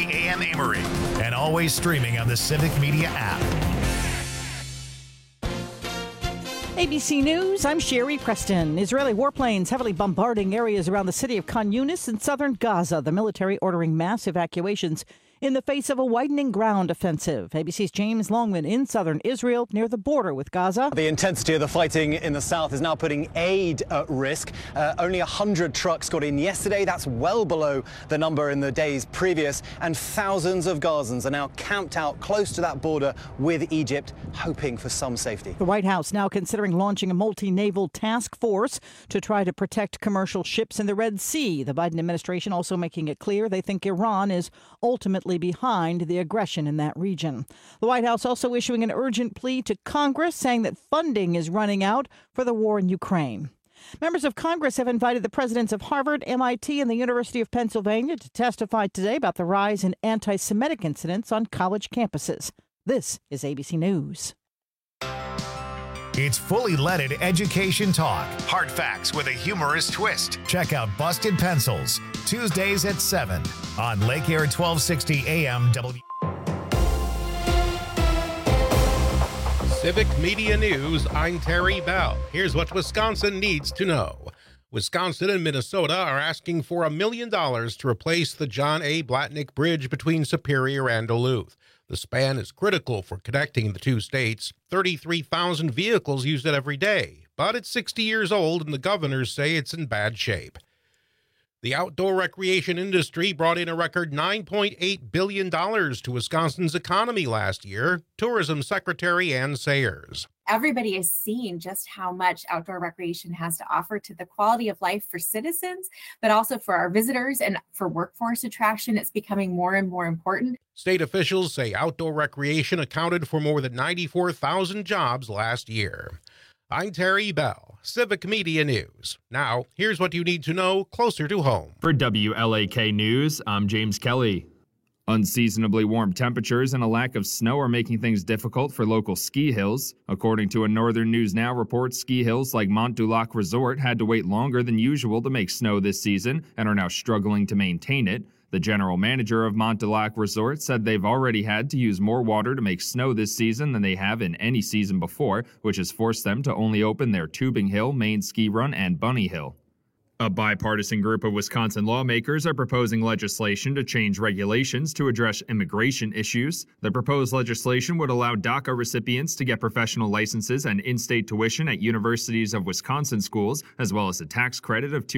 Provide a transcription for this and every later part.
AM Amory, and always streaming on the Civic Media app. ABC News, I'm Sherry Preston. Israeli warplanes heavily bombarding areas around the city of Khan Yunis in southern Gaza. The military ordering mass evacuations in the face of a widening ground offensive. ABC's James Longman in southern Israel near the border with Gaza. The intensity of the fighting in the south is now putting aid at risk. Only 100 trucks got in yesterday. That's well below the number in the days previous. And thousands of Gazans are now camped out close to that border with Egypt, hoping for some safety. The White House now considering launching a multi-naval task force to try to protect commercial ships in the Red Sea. The Biden administration also making it clear they think Iran is ultimately behind the aggression in that region. The White House also issuing an urgent plea to Congress, saying that funding is running out for the war in Ukraine. Members of Congress have invited the presidents of Harvard, MIT, and the University of Pennsylvania to testify today about the rise in anti-Semitic incidents on college campuses. This is ABC News. It's fully leaded education talk. Hard facts with a humorous twist. Check out Busted Pencils, Tuesdays at 7 on Lake Air 1260 AM W. Civic Media News, I'm Terry Bell. Here's what Wisconsin needs to know. Wisconsin and Minnesota are asking for $1 million to replace the John A. Blatnick Bridge between Superior and Duluth. The span is critical for connecting the two states. 33,000 vehicles use it every day, but it's 60 years old and the governors say it's in bad shape. The outdoor recreation industry brought in a record $9.8 billion to Wisconsin's economy last year, Tourism Secretary Ann Sayers. Everybody is seeing just how much outdoor recreation has to offer to the quality of life for citizens, but also for our visitors and for workforce attraction. It's becoming more and more important. State officials say outdoor recreation accounted for more than 94,000 jobs last year. I'm Terry Bell, Civic Media News. Now, here's what you need to know closer to home. For WLAK News, I'm James Kelly. Unseasonably warm temperatures and a lack of snow are making things difficult for local ski hills. According to a Northern News Now report, ski hills like Mont du Lac Resort had to wait longer than usual to make snow this season and are now struggling to maintain it. The general manager of Mont du Lac Resort said they've already had to use more water to make snow this season than they have in any season before, which has forced them to only open their Tubing Hill, Main Ski Run, and Bunny Hill. A bipartisan group of Wisconsin lawmakers are proposing legislation to change regulations to address immigration issues. The proposed legislation would allow DACA recipients to get professional licenses and in-state tuition at universities of Wisconsin schools, as well as a tax credit of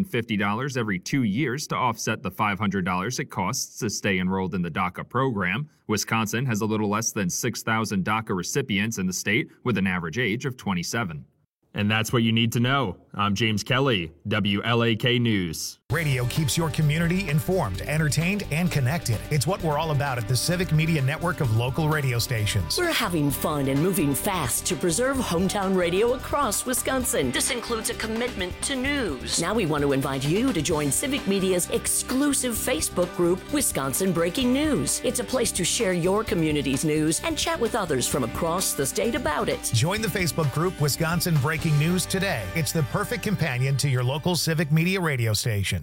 $250 every 2 years to offset the $500 it costs to stay enrolled in the DACA program. Wisconsin has a little less than 6,000 DACA recipients in the state, with an average age of 27. And that's what you need to know. I'm James Kelly, WLAK News. Radio keeps your community informed, entertained, and connected. It's what we're all about at the Civic Media Network of local radio stations. We're having fun and moving fast to preserve hometown radio across Wisconsin. This includes a commitment to news. Now we want to invite you to join Civic Media's exclusive Facebook group, Wisconsin Breaking News. It's a place to share your community's news and chat with others from across the state about it. Join the Facebook group Wisconsin Breaking News today. It's the perfect companion to your local Civic Media radio station.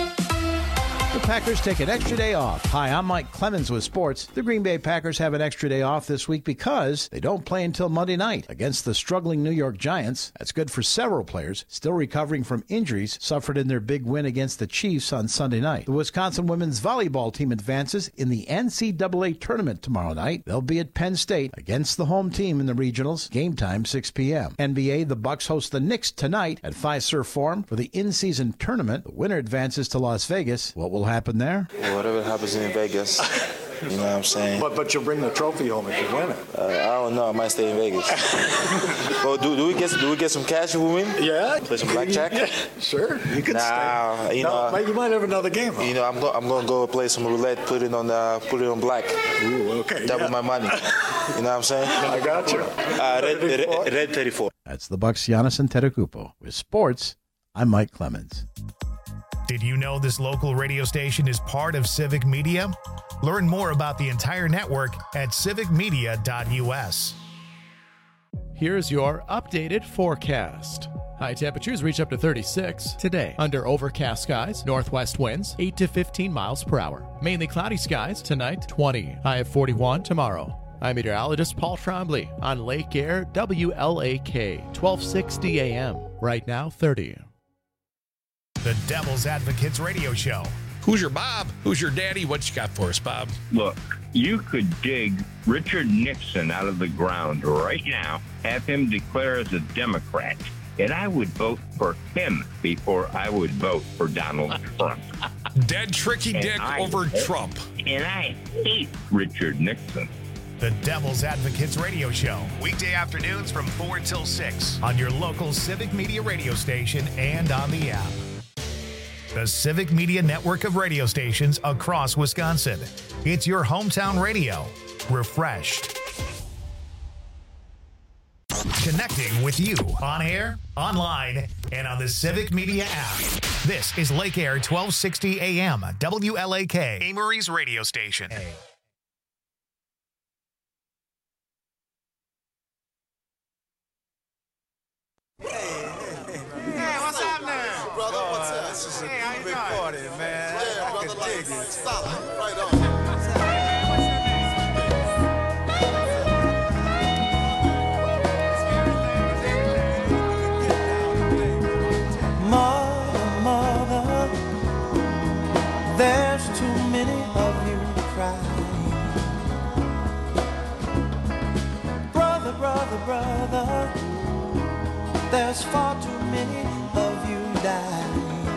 The Packers take an extra day off. Hi, I'm Mike Clemens with sports. The Green Bay Packers have an extra day off this week because they don't play until Monday night against the struggling New York Giants. That's good for several players still recovering from injuries suffered in their big win against the Chiefs on Sunday night. The Wisconsin women's volleyball team advances in the NCAA tournament tomorrow night. They'll be at Penn State against the home team in the regionals. Game time 6 p.m. NBA, the Bucks host the Knicks tonight at Fiserv Forum for the in-season tournament. The winner advances to Las Vegas. What will happen there? Well, whatever happens in Vegas, you know what I'm saying? But you'll bring the trophy home if you win it. I don't know. I might stay in Vegas. Well, do we get some cash if we win? Yeah. Play some blackjack? Yeah, sure. You can stay. You know, you might have another game. Huh? You know, I'm gonna go play some roulette. Put it on black. Ooh, okay. Double my money. You know what I'm saying? I got you. Red 34. That's the Bucks' Giannis Antetokounmpo. With sports, I'm Mike Clemens. Did you know this local radio station is part of Civic Media? Learn more about the entire network at civicmedia.us. Here's your updated forecast. High temperatures reach up to 36 today. Under overcast skies, northwest winds 8 to 15 miles per hour. Mainly cloudy skies tonight, 20. High of 41 tomorrow. I'm meteorologist Paul Trombley on Lake Air WLAK, 1260 AM. Right now, 30. The Devil's Advocates Radio Show. Who's your Bob? Who's your daddy? What you got for us, Bob? Look, you could dig Richard Nixon out of the ground right now, have him declare as a Democrat, and I would vote for him before I would vote for Donald Trump. Dead tricky dick over Trump. And I hate Richard Nixon. The Devil's Advocates Radio Show. Weekday afternoons from 4 till 6 on your local Civic Media radio station and on the app. The Civic Media network of radio stations across Wisconsin. It's your hometown radio. Refreshed. Connecting with you on air, online, and on the Civic Media app. This is Lake Air 1260 AM, WLAK, Amory's radio station. Hey, what's happening? Brother, what's up? This is a big party, man. Yeah, I can dig it. Solid. Right on. Mother, there's too many of you crying. Brother, there's far too many of you dying.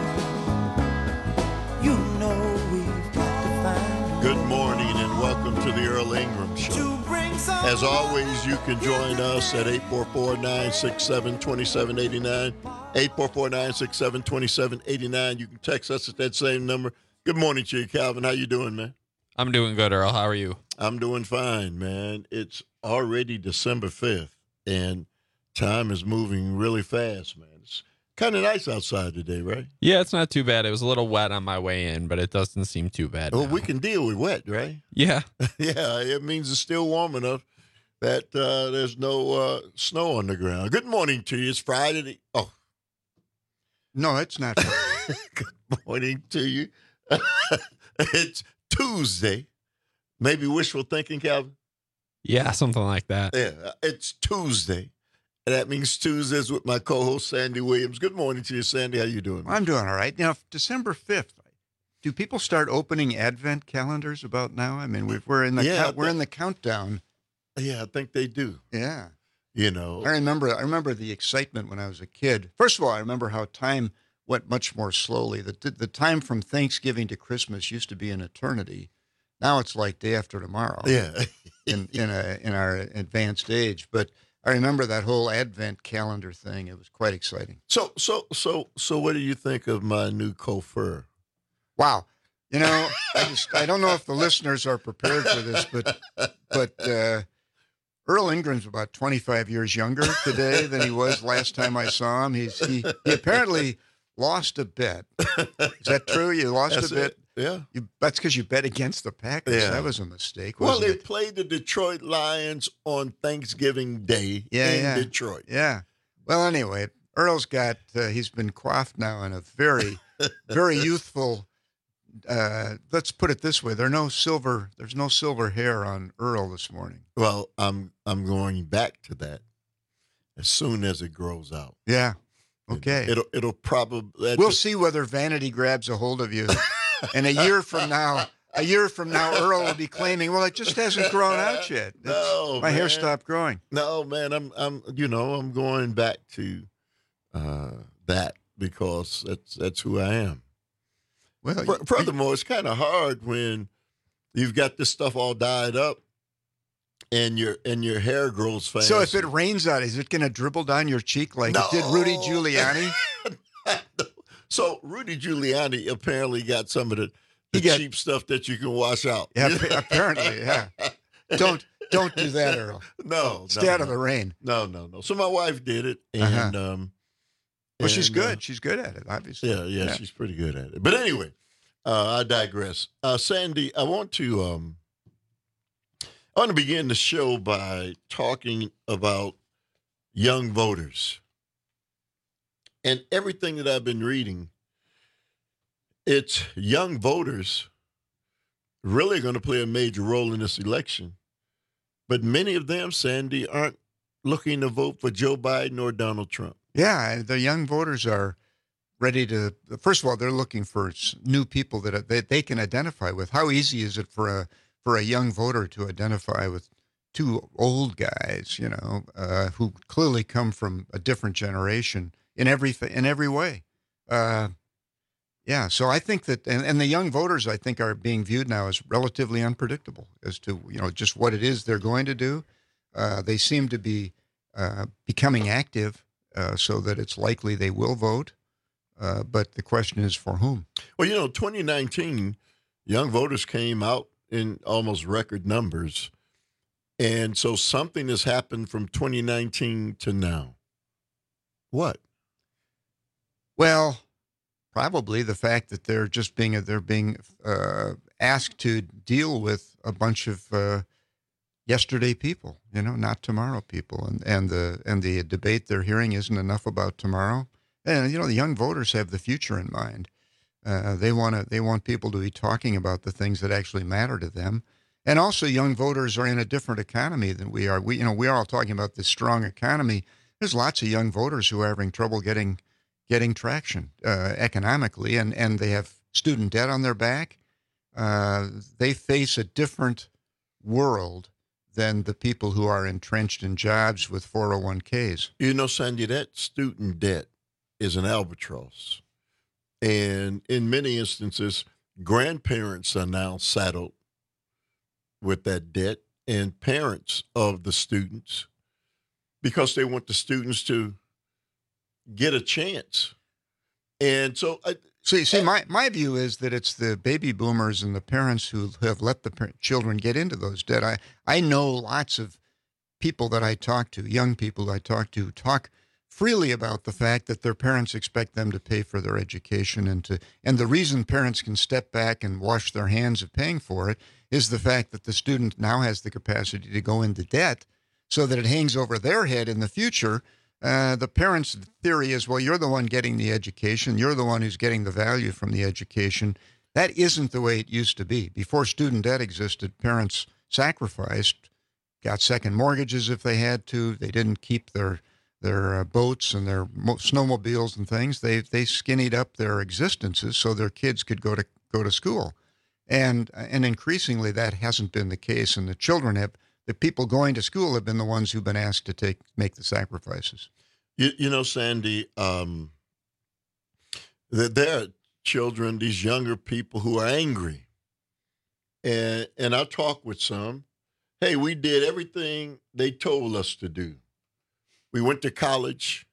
You know we've got to find. Good morning and welcome to the Earl Ingram Show. As always, you can join us at 844-967-2789. 844-967-2789. You can text us at that same number. Good morning to you, Calvin. How you doing, man? I'm doing good, Earl. How are you? I'm doing fine, man. It's already December 5th, and time is moving really fast, man. It's kind of nice outside today, right? Yeah, it's not too bad. It was a little wet on my way in, but it doesn't seem too bad Oh, now. we can deal with wet, right? Yeah. Yeah, it means it's still warm enough that there's no snow on the ground. Good morning to you. It's Friday. No, it's not. Good morning to you. It's Tuesday. Maybe wishful thinking, Calvin? Yeah, something like that. Yeah, it's Tuesday. And that means Tuesdays with my co-host, Sandy Williams. Good morning to you, Sandy. How you doing? I'm doing all right. Now, December 5th, do people start opening Advent calendars about now? I mean, we're in the we're in the countdown. Yeah, I think they do. Yeah. You know. I remember the excitement when I was a kid. First of all, I remember how time went much more slowly. The time from Thanksgiving to Christmas used to be an eternity. Now it's like day after tomorrow. Yeah. in our advanced age. But I remember that whole Advent calendar thing. It was quite exciting. So what do you think of my new coiffeur? Wow. You know, I don't know if the listeners are prepared for this, but Earl Ingram's about 25 years younger today than he was last time I saw him. He apparently lost a bet. Is that true? You lost a bet? Yeah. That's because you bet against the Packers. Yeah. That was a mistake, Well, wasn't they it? played the Detroit Lions on Thanksgiving Day in Detroit. Yeah. Well, anyway, Earl's got, he's been coiffed now in a very, very youthful, let's put it this way. There's no silver hair on Earl this morning. Well, I'm going back to that as soon as it grows out. Yeah. Okay. It'll probably. We'll see whether vanity grabs a hold of you. And a year from now, Earl will be claiming, well, it just hasn't grown out yet. My hair stopped growing. No, man, I'm going back to that because that's who I am. Well, furthermore, it's kind of hard when you've got this stuff all dyed up and your hair grows fast. So if it rains out, is it going to dribble down your cheek like it did Rudy Giuliani? So Rudy Giuliani apparently got some of the cheap stuff that you can wash out. Yeah, apparently, yeah. Don't do that, Earl. No. Stay out of the rain. No. So my wife did it, and well, she's good. She's good at it, obviously. Yeah, she's pretty good at it. But anyway, I digress. Sandy, I want to begin the show by talking about young voters. And everything that I've been reading, it's young voters really going to play a major role in this election. But many of them, Sandy, aren't looking to vote for Joe Biden or Donald Trump. Yeah, the young voters are ready to, first of all, they're looking for new people that they can identify with. How easy is it for a young voter to identify with two old guys, who clearly come from a different generation in every way? Yeah, so I think that, and the young voters, I think, are being viewed now as relatively unpredictable as to, just what it is they're going to do. They seem to be becoming active so that it's likely they will vote. But the question is for whom? Well, 2019, young voters came out in almost record numbers. And so something has happened from 2019 to now. What? Well, probably the fact that they're being asked to deal with a bunch of yesterday people, not tomorrow people, and the debate they're hearing isn't enough about tomorrow. And the young voters have the future in mind. They want people to be talking about the things that actually matter to them. And also, young voters are in a different economy than we are. We are all talking about this strong economy. There's lots of young voters who are having trouble getting traction economically, and they have student debt on their back. They face a different world than the people who are entrenched in jobs with 401ks. Sandy, that student debt is an albatross. And in many instances, grandparents are now saddled with that debt, and parents of the students, because they want the students to get a chance. And so my view is that it's the baby boomers and the parents who have let the children get into those debt. I know lots of people that I talk to, young people I talk to, talk freely about the fact that their parents expect them to pay for their education, and the reason parents can step back and wash their hands of paying for it is the fact that the student now has the capacity to go into debt so that it hangs over their head in the future. The parents' theory is, well, you're the one getting the education. You're the one who's getting the value from the education. That isn't the way it used to be. Before student debt existed, parents sacrificed, got second mortgages if they had to. They didn't keep their boats and their snowmobiles and things. They skinnied up their existences so their kids could go to school. And increasingly that hasn't been the case. And the people going to school have been the ones who've been asked to make the sacrifices. Sandy, that there are children, these younger people who are angry. And I talk with some, hey, we did everything they told us to do. We went to college,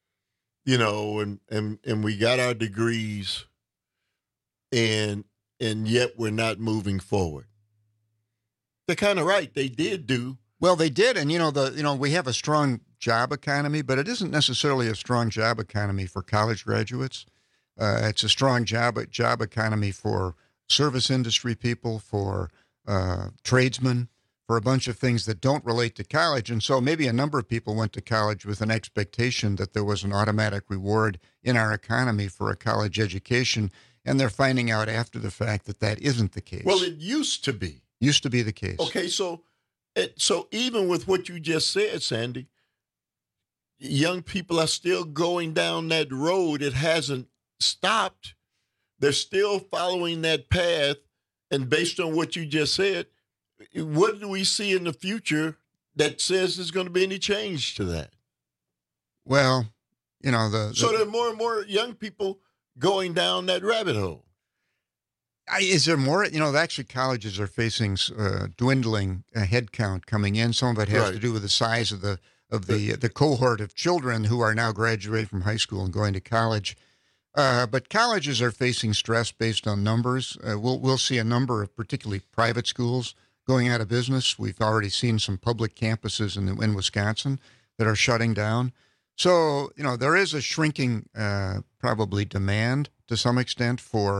and we got our degrees, and yet we're not moving forward. They're kind of right. They did do. Well, they did. And, we have a strong job economy, but it isn't necessarily a strong job economy for college graduates. It's a strong job economy for service industry people, for tradesmen, for a bunch of things that don't relate to college. And so maybe a number of people went to college with an expectation that there was an automatic reward in our economy for a college education. And they're finding out after the fact that isn't the case. Well, it used to be. Used to be the case. Okay, so even with what you just said, Sandy, young people are still going down that road. It hasn't stopped. They're still following that path. And based on what you just said, what do we see in the future that says there's going to be any change to that? Well, so there are more and more young people going down that rabbit hole. Is there more? Actually, colleges are facing dwindling headcount coming in. Some of it has to do with the size of the cohort of children who are now graduating from high school and going to college. But colleges are facing stress based on numbers. We'll see a number of particularly private schools going out of business. We've already seen some public campuses in Wisconsin that are shutting down. So, there is a shrinking probably demand to some extent for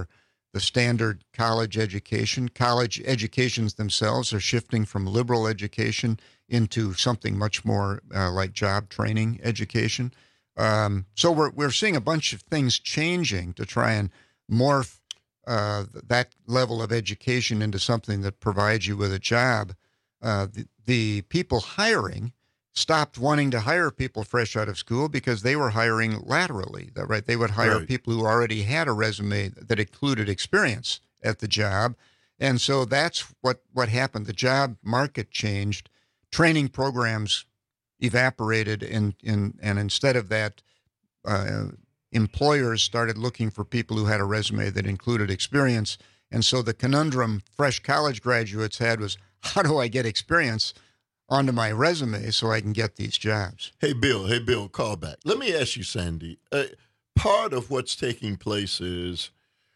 standard college education. College educations themselves are shifting from liberal education into something much more like job training education. So we're seeing a bunch of things changing to try and morph that level of education into something that provides you with a job. The people hiring stopped wanting to hire people fresh out of school because they were hiring laterally. Right? They would hire people who already had a resume that included experience at the job. And so that's what happened. The job market changed. Training programs evaporated, and instead of that, employers started looking for people who had a resume that included experience. And so the conundrum fresh college graduates had was, how do I get experience onto my resume so I can get these jobs? Hey, Bill, call back. Let me ask you, Sandy. Part of what's taking place is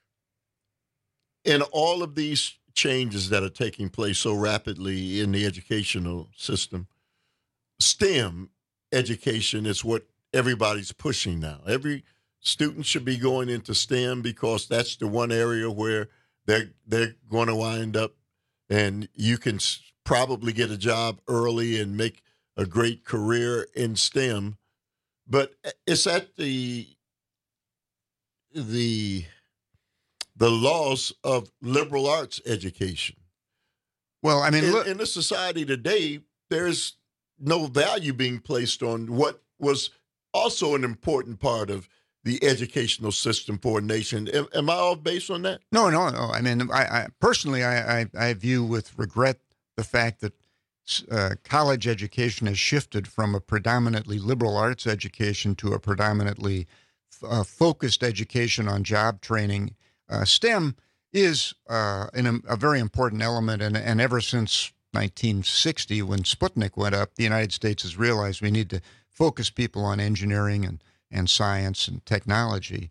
in all of these changes that are taking place so rapidly in the educational system, STEM education is what everybody's pushing now. Every student should be going into STEM because that's the one area where they're going to wind up, and you can probably get a job early and make a great career in STEM. But it's at the loss of liberal arts education. Well, I mean, in the society today, there's no value being placed on what was also an important part of the educational system for a nation. Am I off base on that? No. I mean, I personally view with regret the fact that college education has shifted from a predominantly liberal arts education to a predominantly focused education on job training. STEM is a very important element, and ever since 1960, when Sputnik went up, the United States has realized we need to focus people on engineering and science and technology.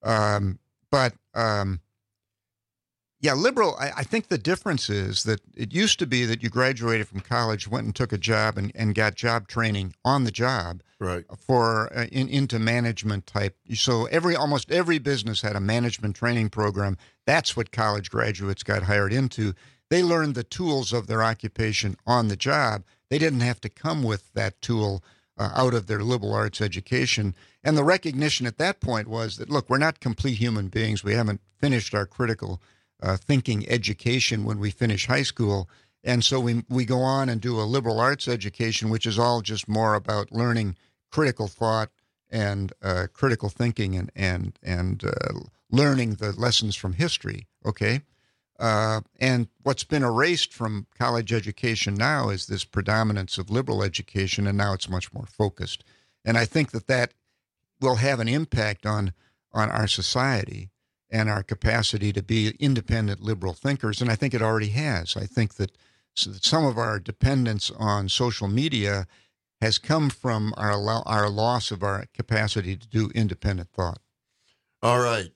Liberal, I think the difference is that it used to be that you graduated from college, went and took a job and got job training on the job, right? For into management type. So almost every business had a management training program. That's what college graduates got hired into. They learned the tools of their occupation on the job. They didn't have to come with that tool out of their liberal arts education. And the recognition at that point was that, look, we're not complete human beings. We haven't finished our critical thinking education when we finish high school. And so we go on and do a liberal arts education, which is all just more about learning critical thought and critical thinking and learning the lessons from history, okay? And what's been erased from college education now is this predominance of liberal education, and now it's much more focused. And I think that will have an impact on our society and our capacity to be independent liberal thinkers, and I think it already has. I think that some of our dependence on social media has come from our loss of our capacity to do independent thought. All right,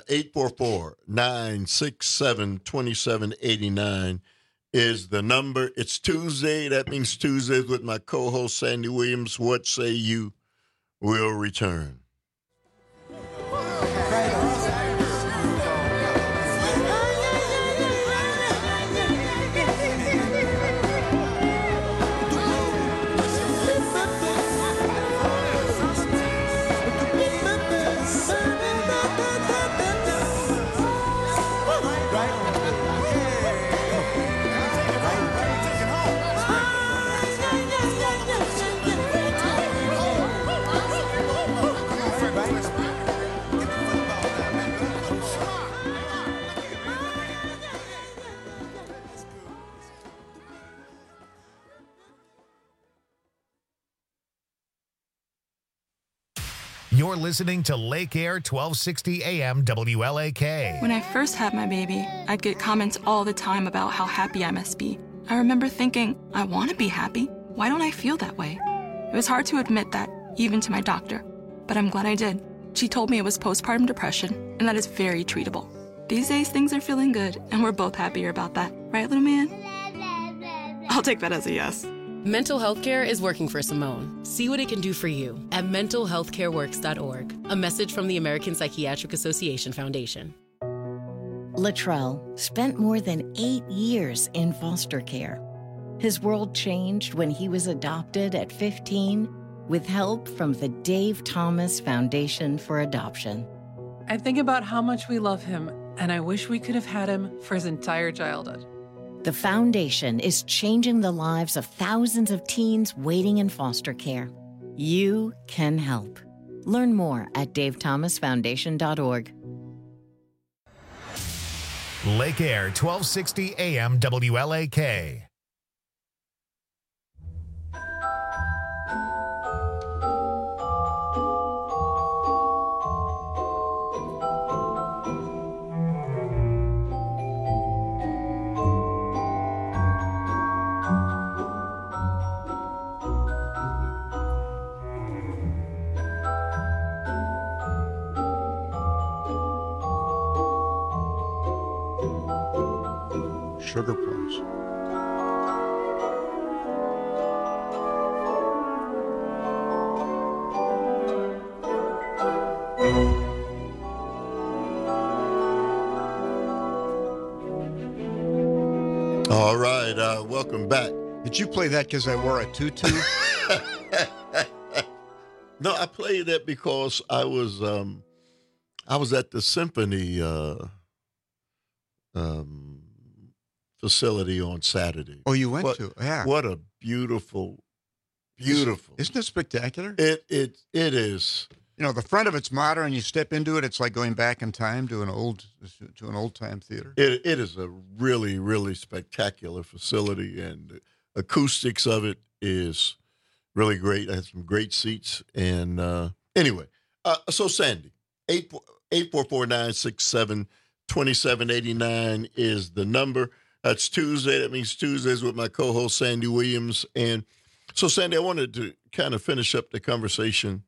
844-967-2789 is the number. It's Tuesday. That means Tuesdays with my co-host, Sandy Williams. What say you? We'll return. You're listening to Lake Air 1260 AM WLAK. When I first had my baby, I'd get comments all the time about how happy I must be. I remember thinking, I want to be happy. Why don't I feel that way? It was hard to admit that, even to my doctor. But I'm glad I did. She told me it was postpartum depression, and that is very treatable. These days, things are feeling good, and we're both happier about that. Right, little man? I'll take that as a yes. Mental health care is working for Simone. See what it can do for you at mentalhealthcareworks.org. A message from the American Psychiatric Association Foundation. Latrell spent more than 8 years in foster care. His world changed when he was adopted at 15 with help from the Dave Thomas Foundation for Adoption. I think about how much we love him, and I wish we could have had him for his entire childhood. The foundation is changing the lives of thousands of teens waiting in foster care. You can help. Learn more at davethomasfoundation.org. Lake Air 1260 AM WLAK. Sugar plums. All right, welcome back. Did you play that because I wore a tutu? No, I played that because I was at the symphony facility on Saturday. Oh, you went to? Yeah. What a beautiful. Isn't it spectacular? It is. You know, the front of it's modern. You step into it, it's like going back in time to an old time theater. It is a really, really spectacular facility, and the acoustics of it is really great. I had some great seats, and anyway, so Sandy, 844-967-2789 is the number. That's Tuesday. That means Tuesdays with my co-host Sandy Williams. And so, Sandy, I wanted to kind of finish up the conversation.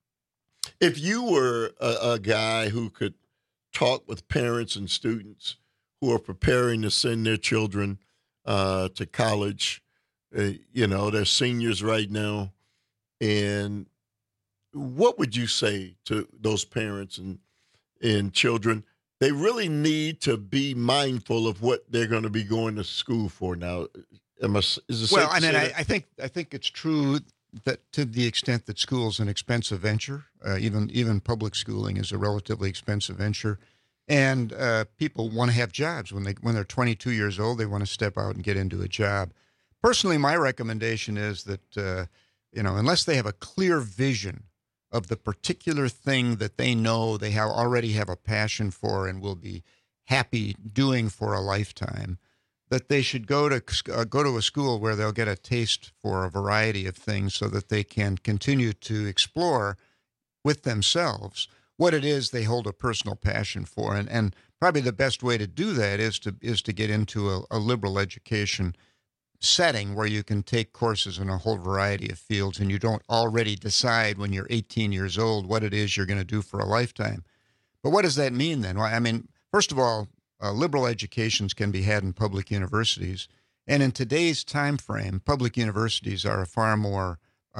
If you were a guy who could talk with parents and students who are preparing to send their children to college, they're seniors right now, and what would you say to those parents and children? They really need to be mindful of what they're going to be going to school for now. Is it well, I mean, I think it's true that to the extent that school is an expensive venture, even public schooling is a relatively expensive venture, and people want to have jobs when they're 22 years old. They want to step out and get into a job. Personally, my recommendation is that unless they have a clear vision of the particular thing that they know they already have a passion for and will be happy doing for a lifetime, that they should go to a school where they'll get a taste for a variety of things so that they can continue to explore with themselves what it is they hold a personal passion for. And probably the best way to do that is to get into a liberal education setting where you can take courses in a whole variety of fields and you don't already decide when you're 18 years old what it is you're going to do for a lifetime. But what does that mean then? Well, I mean, first of all, liberal educations can be had in public universities, and in today's time frame, public universities are a far more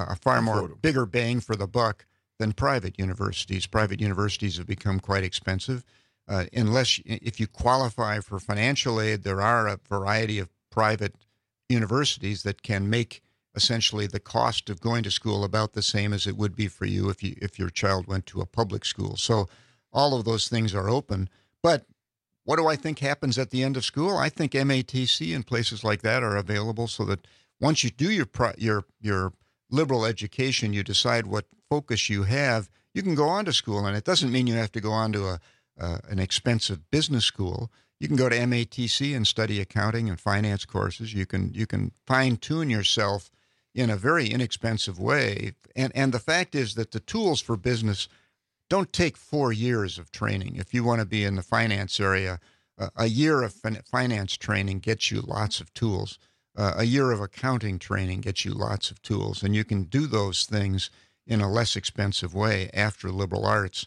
bigger bang for the buck than private universities. Private universities have become quite expensive. If you qualify for financial aid, there are a variety of private universities that can make essentially the cost of going to school about the same as it would be for you if your child went to a public school. So all of those things are open. But what do I think happens at the end of school? I think MATC and places like that are available so that once you do your liberal education, you decide what focus you have, you can go on to school. And it doesn't mean you have to go on to an expensive business school. You can go to MATC and study accounting and finance courses. You can fine-tune yourself in a very inexpensive way. And the fact is that the tools for business don't take 4 years of training. If you want to be in the finance area, a year of finance training gets you lots of tools. A year of accounting training gets you lots of tools. And you can do those things in a less expensive way after liberal arts.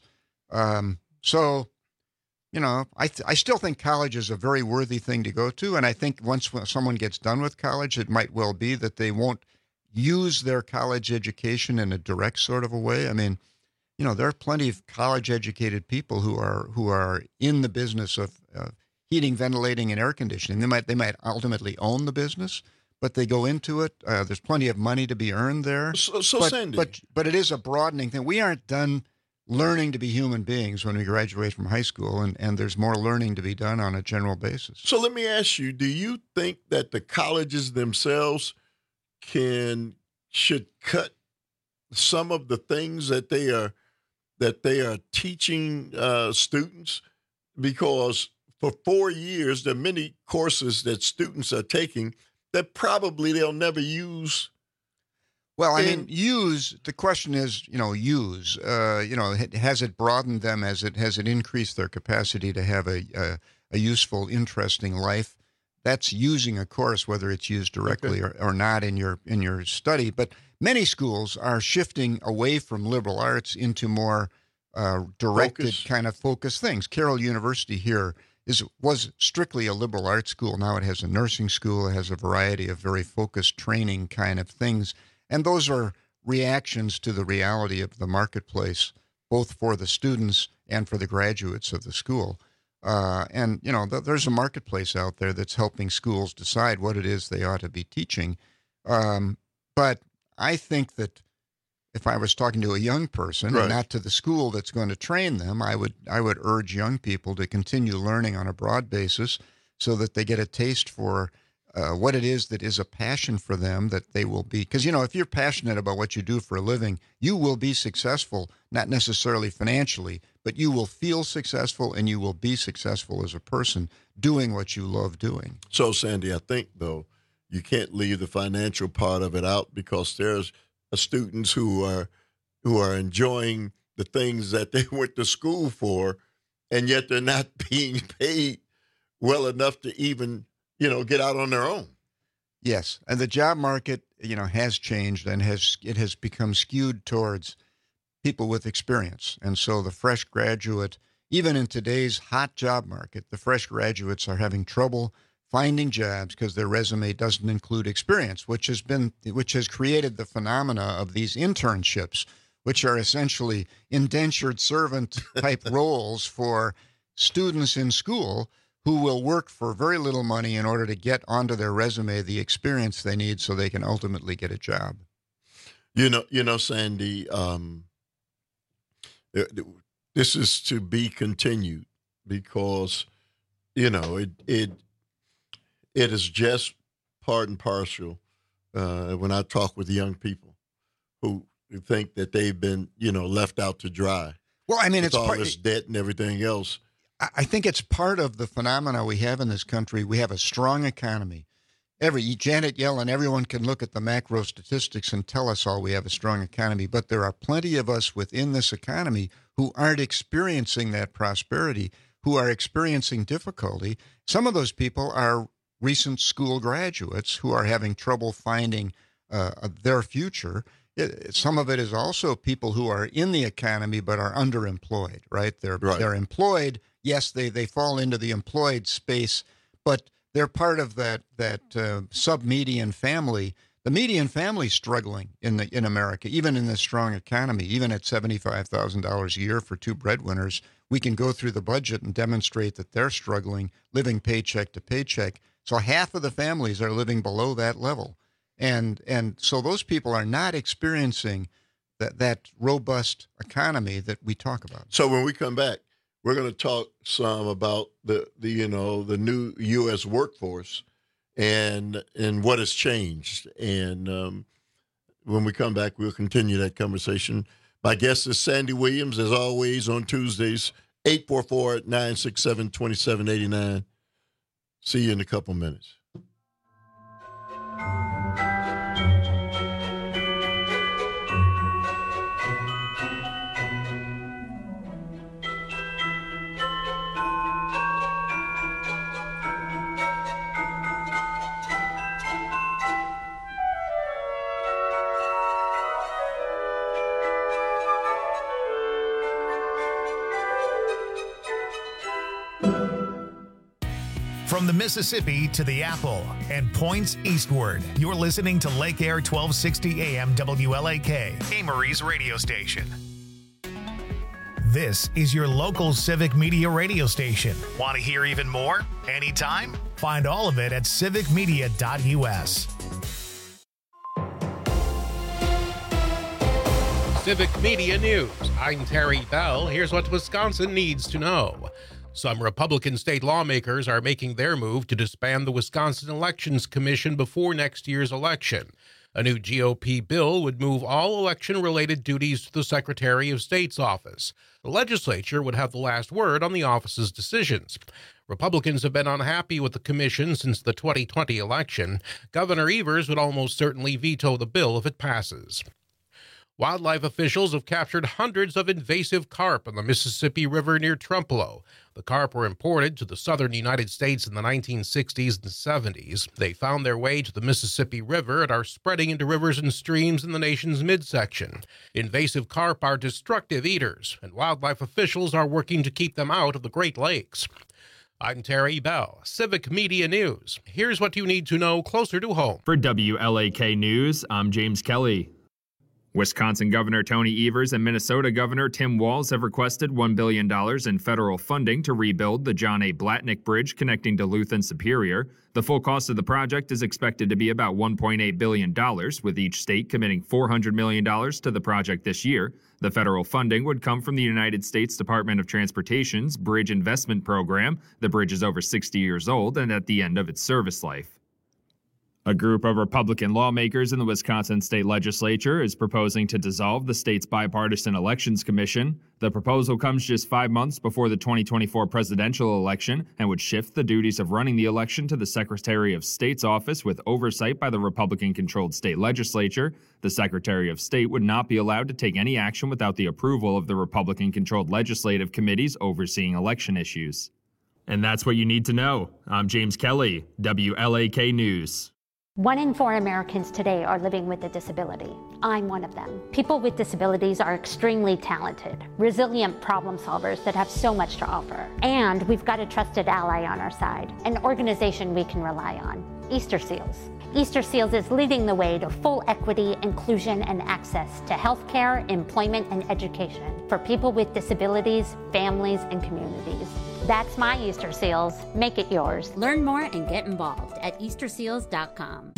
I still think college is a very worthy thing to go to. And I think once someone gets done with college, it might well be that they won't use their college education in a direct sort of a way. I mean, there are plenty of college-educated people who are in the business of heating, ventilating, and air conditioning. They might ultimately own the business, but they go into it. There's plenty of money to be earned there. Sandy. But it is a broadening thing. We aren't done learning to be human beings when we graduate from high school, and there's more learning to be done on a general basis. So let me ask you, do you think that the colleges themselves should cut some of the things that they are teaching students? Because for 4 years, there are many courses that students are taking that probably they'll never use. Well, I mean, the question is, use. Has it broadened them? Has it increased their capacity to have a useful, interesting life? That's using a course, whether it's used directly or not in your study. But many schools are shifting away from liberal arts into more directed kind of focused things. Carroll University here was strictly a liberal arts school. Now it has a nursing school. It has a variety of very focused training kind of things. And those are reactions to the reality of the marketplace, both for the students and for the graduates of the school. There's a marketplace out there that's helping schools decide what it is they ought to be teaching. But I think that if I was talking to a young person and not to the school that's going to train them, I would urge young people to continue learning on a broad basis so that they get a taste for what it is that is a passion for them, that they will be. Because, if you're passionate about what you do for a living, you will be successful, not necessarily financially, but you will feel successful and you will be successful as a person doing what you love doing. So, Sandy, I think, though, you can't leave the financial part of it out, because there's students who are enjoying the things that they went to school for, and yet they're not being paid well enough to even get out on their own. Yes, and the job market, has changed and it has become skewed towards people with experience. And so the fresh graduate, even in today's hot job market, the fresh graduates are having trouble finding jobs because their resume doesn't include experience, which has created the phenomena of these internships, which are essentially indentured servant type roles for students in school who will work for very little money in order to get onto their resume the experience they need so they can ultimately get a job. Sandy, this is to be continued, because, it is just part and parcel when I talk with young people who think that they've been, left out to dry. Well, I mean, it's all this debt and everything else. I think it's part of the phenomena we have in this country. We have a strong economy. Janet Yellen, everyone can look at the macro statistics and tell us all we have a strong economy, but there are plenty of us within this economy who aren't experiencing that prosperity, who are experiencing difficulty. Some of those people are recent school graduates who are having trouble finding their future. Some of it is also people who are in the economy but are underemployed, right? They're employed. Yes, they fall into the employed space, but they're part of that sub-median family. The median family is struggling in America, even in this strong economy. Even at $75,000 a year for two breadwinners, we can go through the budget and demonstrate that they're struggling, living paycheck to paycheck. So half of the families are living below that level. And so those people are not experiencing that robust economy that we talk about. So when we come back, we're going to talk some about the new U.S. workforce and what has changed. And when we come back, we'll continue that conversation. My guest is Sandy Williams, as always, on Tuesdays, 844-967-2789. See you in a couple minutes. From the Mississippi to the Apple and points eastward, you're listening to Lake Air 1260 AM WLAK, Amory's radio station. This is your local Civic Media radio station. Want to hear even more? Anytime? Find all of it at civicmedia.us. Civic Media News. I'm Terry Bell. Here's what Wisconsin needs to know. Some Republican state lawmakers are making their move to disband the Wisconsin Elections Commission before next year's election. A new GOP bill would move all election-related duties to the Secretary of State's office. The legislature would have the last word on the office's decisions. Republicans have been unhappy with the commission since the 2020 election. Governor Evers would almost certainly veto the bill if it passes. Wildlife officials have captured hundreds of invasive carp on the Mississippi River near Trempealeau. The carp were imported to the southern United States in the 1960s and 70s. They found their way to the Mississippi River and are spreading into rivers and streams in the nation's midsection. Invasive carp are destructive eaters, and wildlife officials are working to keep them out of the Great Lakes. I'm Terry Bell, Civic Media News. Here's what you need to know closer to home. For WLAK News, I'm James Kelly. Wisconsin Governor Tony Evers and Minnesota Governor Tim Walz have requested $1 billion in federal funding to rebuild the John A. Blatnick Bridge connecting Duluth and Superior. The full cost of the project is expected to be about $1.8 billion, with each state committing $400 million to the project this year. The federal funding would come from the United States Department of Transportation's Bridge Investment Program. The bridge is over 60 years old and at the end of its service life. A group of Republican lawmakers in the Wisconsin state legislature is proposing to dissolve the state's bipartisan elections commission. The proposal comes just 5 months before the 2024 presidential election and would shift the duties of running the election to the Secretary of State's office with oversight by the Republican-controlled state legislature. The Secretary of State would not be allowed to take any action without the approval of the Republican-controlled legislative committees overseeing election issues. And that's what you need to know. I'm James Kelly, WLAK News. 1 in 4 Americans today are living with a disability. I'm one of them. People with disabilities are extremely talented, resilient problem solvers that have so much to offer. And we've got a trusted ally on our side, an organization we can rely on, Easter Seals. Easter Seals is leading the way to full equity, inclusion, and access to healthcare, employment, and education for people with disabilities, families, and communities. That's my Easter Seals. Make it yours. Learn more and get involved at easterseals.com.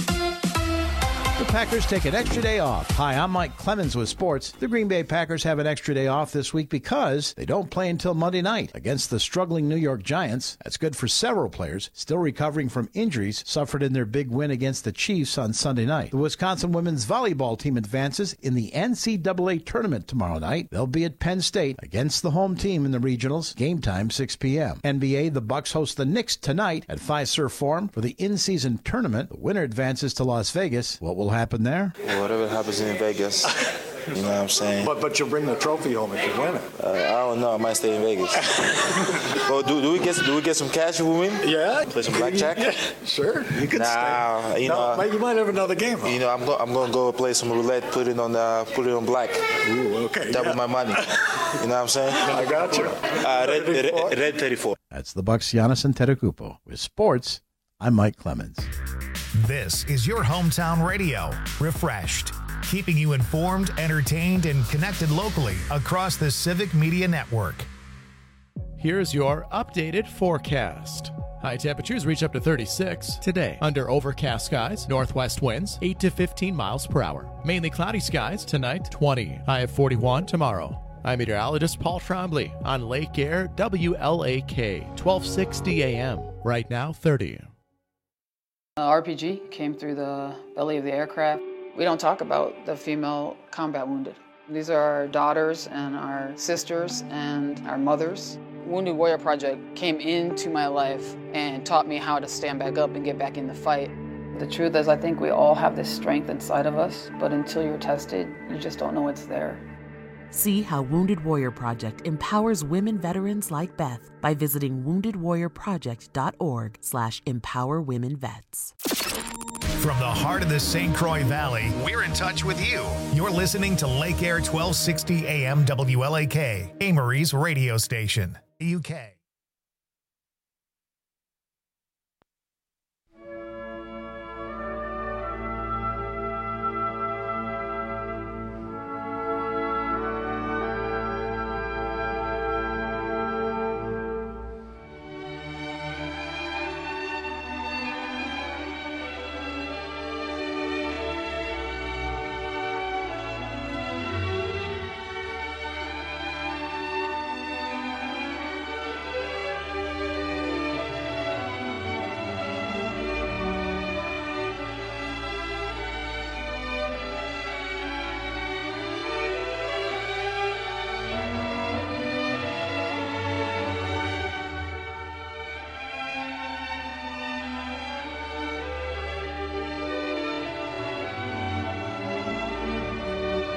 The Packers take an extra day off. Hi, I'm Mike Clemens with sports. The Green Bay Packers have an extra day off this week because they don't play until Monday night against the struggling New York Giants. That's good for several players still recovering from injuries suffered in their big win against the Chiefs on Sunday night. The Wisconsin women's volleyball team advances in the NCAA tournament tomorrow night. They'll be at Penn State against the home team in the regionals. Game time 6 p.m. NBA, the Bucks host the Knicks tonight at Fiserv Forum for the in-season tournament. The winner advances to Las Vegas. What will happen there? Whatever happens in Vegas, you know what I'm saying? But you'll bring the trophy home if you win it. I don't know. I might stay in Vegas. Well, do we get some cash if we win? Yeah. Play some blackjack? Yeah, sure. You can stay. You know, you might have another game. Huh? You know, I'm going to go play some roulette. Put it on black. Ooh, okay. Double my money. You know what I'm saying? I got you. Red 34. That's the Bucks' Giannis Antetokounmpo. With sports, I'm Mike Clemens. This is your hometown radio, refreshed, keeping you informed, entertained, and connected locally across the Civic Media Network. Here's your updated forecast. High temperatures reach up to 36 today. Under overcast skies, northwest winds 8 to 15 miles per hour. Mainly cloudy skies tonight, 20. High of 41 tomorrow. I'm meteorologist Paul Trombley on Lake Air WLAK, 1260 AM. Right now, 30. RPG came through the belly of the aircraft. We don't talk about the female combat wounded. These are our daughters and our sisters and our mothers. Wounded Warrior Project came into my life and taught me how to stand back up and get back in the fight. The truth is, I think we all have this strength inside of us, but until you're tested, you just don't know it's there. See how Wounded Warrior Project empowers women veterans like Beth by visiting woundedwarriorproject.org/empowerwomenvets. From the heart of the St. Croix Valley, we're in touch with you. You're listening to Lake Air 1260 AM WLAK, Amory's radio station, UK.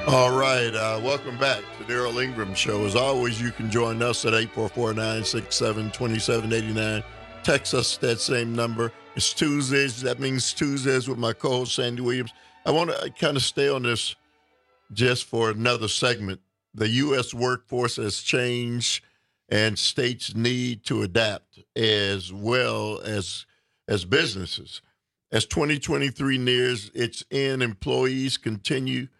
All right. Welcome back to the Earl Ingram Show. As always, you can join us at 844-967-2789. Text us that same number. It's Tuesdays. That means Tuesdays with my co-host, Sandy Williams. I want to kind of stay on this just for another segment. The U.S. workforce has changed, and states need to adapt as well as businesses. As 2023 nears its end, employers continue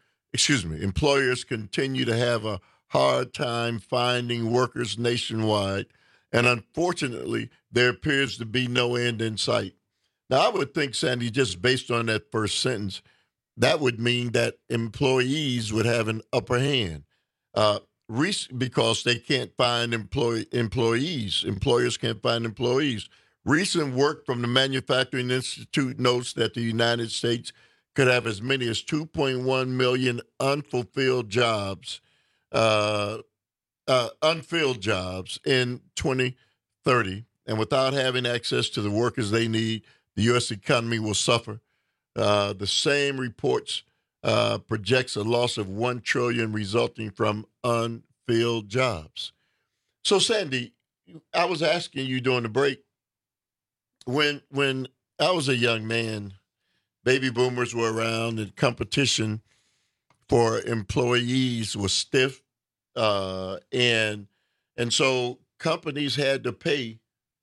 to have a hard time finding workers nationwide, and unfortunately, there appears to be no end in sight. Now, I would think, Sandy, just based on that first sentence, that would mean that employees would have an upper hand because they can't find employees. Employers can't find employees. Recent work from the Manufacturing Institute notes that the United States could have as many as 2.1 million unfulfilled jobs, unfilled jobs in 2030. And without having access to the workers they need, the U.S. economy will suffer. The same reports projects a loss of $1 trillion resulting from unfilled jobs. So, Sandy, I was asking you during the break, when I was a young man, baby boomers were around and competition for employees was stiff. And so companies had to pay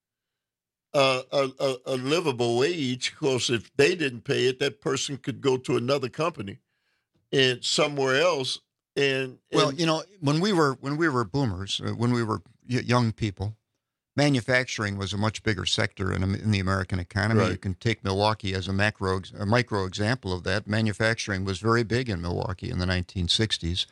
a livable wage. Of course, if they didn't pay it, that person could go to another company and somewhere else. And well, when we were boomers, when we were young people, manufacturing was a much bigger sector in the American economy. Right. You can take Milwaukee as a micro example of that. Manufacturing was very big in Milwaukee in the 1960s,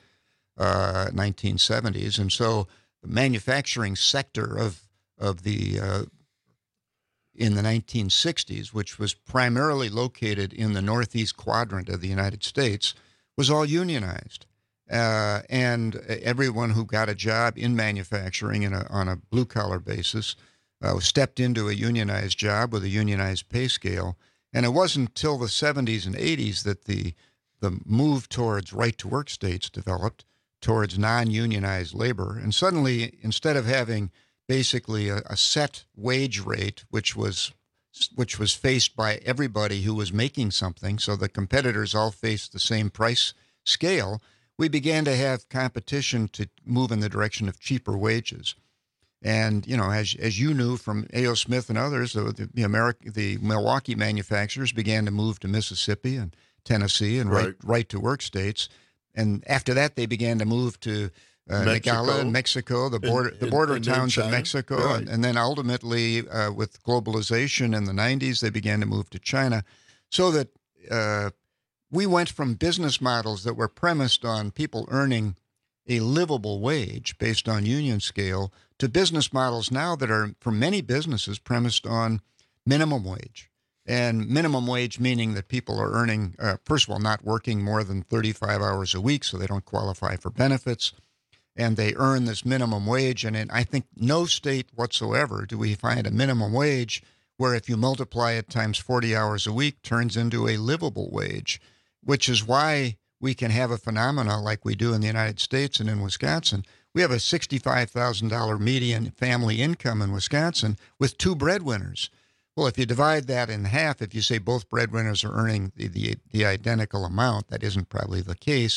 1970s, and so the manufacturing sector of the in the 1960s, which was primarily located in the northeast quadrant of the United States, was all unionized. And everyone who got a job in manufacturing on a blue-collar basis stepped into a unionized job with a unionized pay scale. And it wasn't until the 70s and 80s that the move towards right-to-work states developed, towards non-unionized labor. And suddenly, instead of having basically a set wage rate, which was faced by everybody who was making something, so the competitors all faced the same price scale, we began to have competition to move in the direction of cheaper wages. And, as you knew from A.O. Smith and others, the Milwaukee manufacturers began to move to Mississippi and Tennessee and right-to-work states. And after that, they began to move to Nogales and Mexico, the border towns of Mexico. Right. And then ultimately, with globalization in the 90s, they began to move to China. So that we went from business models that were premised on people earning a livable wage based on union scale to business models now that are, for many businesses, premised on minimum wage. And minimum wage meaning that people are earning, first of all, not working more than 35 hours a week, so they don't qualify for benefits. And they earn this minimum wage. And in, I think, no state whatsoever do we find a minimum wage where if you multiply it times 40 hours a week turns into a livable wage, which is why we can have a phenomena like we do in the United States and in Wisconsin. We have a $65,000 median family income in Wisconsin with two breadwinners. Well, if you divide that in half, if you say both breadwinners are earning the identical amount, that isn't probably the case,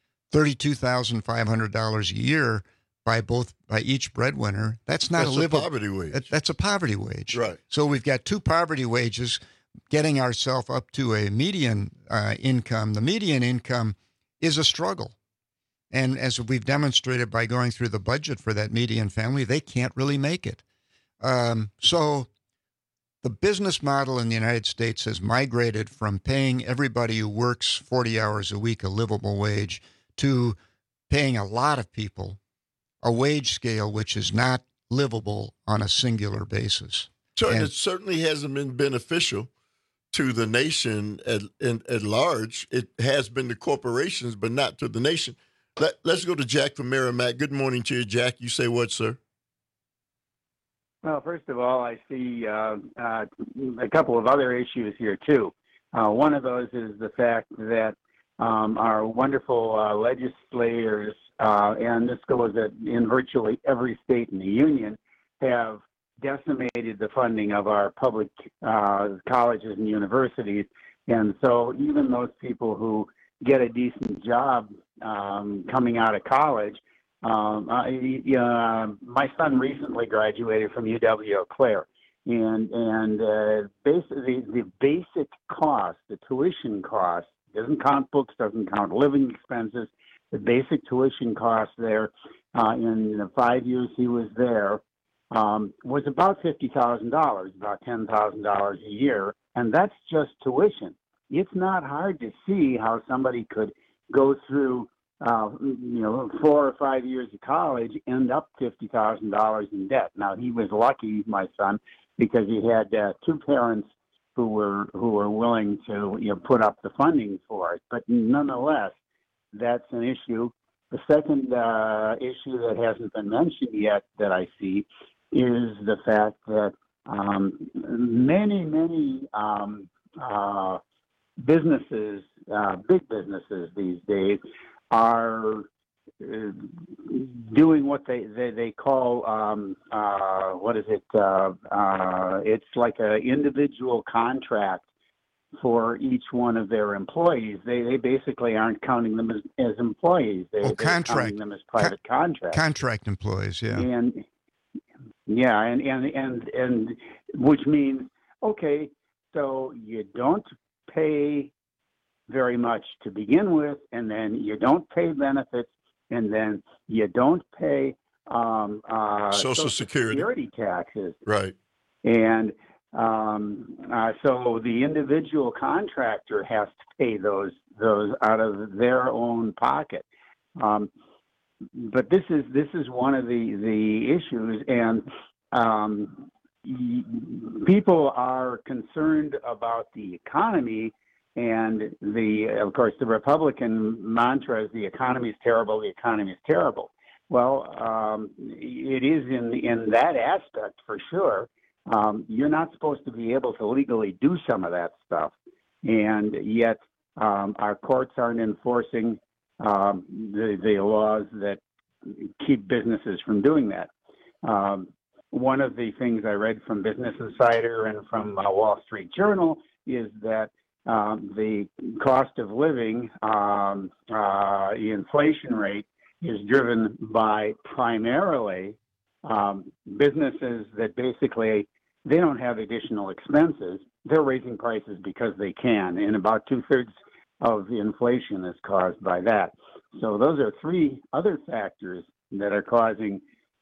$32,500 a year by each breadwinner, that's not a livable poverty wage. That's a poverty wage. Right. So we've got two poverty wages getting ourselves up to a median income. The median income is a struggle. And as we've demonstrated by going through the budget for that median family, they can't really make it. So the business model in the United States has migrated from paying everybody who works 40 hours a week a livable wage to paying a lot of people a wage scale which is not livable on a singular basis. So it certainly hasn't been beneficial to the nation at large. It has been to corporations, but not to the nation. Let's go to Jack from Merrimack. Good morning to you, Jack. You say what, sir? Well, first of all, I see a couple of other issues here, too. One of those is the fact that our wonderful legislators, and this goes in virtually every state in the union, have decimated the funding of our public colleges and universities. And so even those people who get a decent job coming out of college, my son recently graduated from UW-Eau Claire, and basically the basic cost, the tuition cost, doesn't count books, doesn't count living expenses. The basic tuition cost there in the 5 years he was there was about $50,000, about $10,000 a year, and that's just tuition. It's not hard to see how somebody could go through 4 or 5 years of college, end up $50,000 in debt. Now, he was lucky, my son, because he had two parents who were willing to put up the funding for it. But nonetheless, that's an issue. The second issue that hasn't been mentioned yet that I see is the fact that many businesses, big businesses these days, are doing what they call it's like an individual contract for each one of their employees. They basically aren't counting them as employees. They're counting them as private contracts. Contract employees, yeah. And which means, okay, so you don't pay very much to begin with, and then you don't pay benefits, and then you don't pay Social Security taxes. Right. And so the individual contractor has to pay those out of their own pocket. But this is one of the issues, and people are concerned about the economy, and of course the Republican mantra is the economy is terrible, the economy is terrible. Well, it is in that aspect for sure. You're not supposed to be able to legally do some of that stuff, and yet our courts aren't enforcing the laws that keep businesses from doing that. One of the things I read from Business Insider and from Wall Street Journal is that the cost of living, the inflation rate, is driven by primarily businesses that basically they don't have additional expenses. They're raising prices because they can, and about 2/3 of the inflation is caused by that. So those are three other factors that are causing